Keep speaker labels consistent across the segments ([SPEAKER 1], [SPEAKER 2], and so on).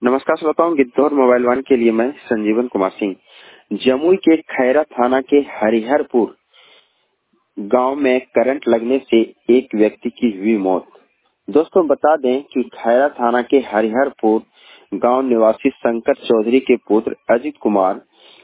[SPEAKER 1] नमस्कार श्रोताओं, Gidhaur mobile one के लिए मैं संजीवन कुमार सिंह। जमुई के खैरा थाना के हरिहरपुर गांव में करंट लगने से एक व्यक्ति की हुई मौत। दोस्तों बता दें कि खैरा थाना के हरिहरपुर गांव निवासी शंकर चौधरी के पुत्र अजित कुमार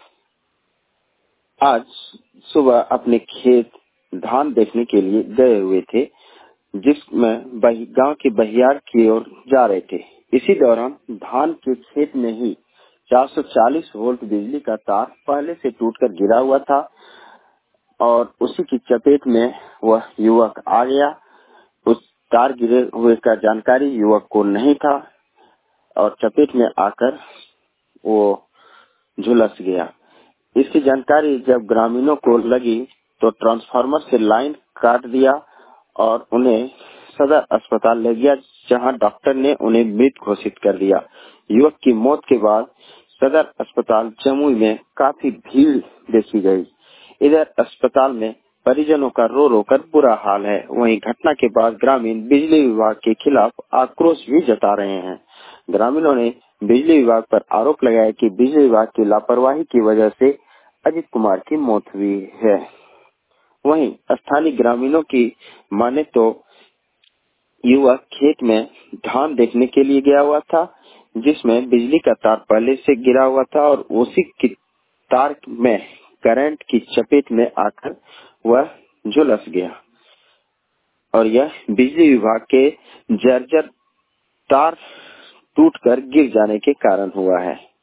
[SPEAKER 1] आज सुबह अपने खेत धान देखने के लिए गए हुए थे, जिसमें गांव के बहियार की ओर जा रहे थे। इसी दौरान धान के खेत में ही 440 वोल्ट बिजली का तार पहले से टूटकर गिरा हुआ था और उसी की चपेट में वह युवक आ गया। उस तार गिरे हुए का जानकारी युवक को नहीं था और चपेट में आकर वो झुलस गया। इसकी जानकारी जब ग्रामीणों को लगी तो ट्रांसफार्मर से लाइन काट दिया और उन्हें सदर अस्पताल ले गया, जहां डॉक्टर ने उन्हें मृत घोषित कर दिया। युवक की मौत के बाद सदर अस्पताल जमुई में काफी भीड़ देखी गई। इधर अस्पताल में परिजनों का रो रो कर बुरा हाल है। वहीं घटना के बाद ग्रामीण बिजली विभाग के खिलाफ आक्रोश भी जता रहे हैं। ग्रामीणों ने बिजली विभाग पर आरोप लगाया कि बिजली विभाग की लापरवाही की वजह से अजित कुमार की मौत हुई है। वहीं स्थानीय ग्रामीणों की माने तो युवक खेत में धान देखने के लिए गया हुआ था, जिसमें बिजली का तार पहले से गिरा हुआ था और उसी की तार में करंट की चपेट में आकर वह झुलस गया और यह बिजली विभाग के जर्जर तार टूटकर गिर जाने के कारण हुआ है।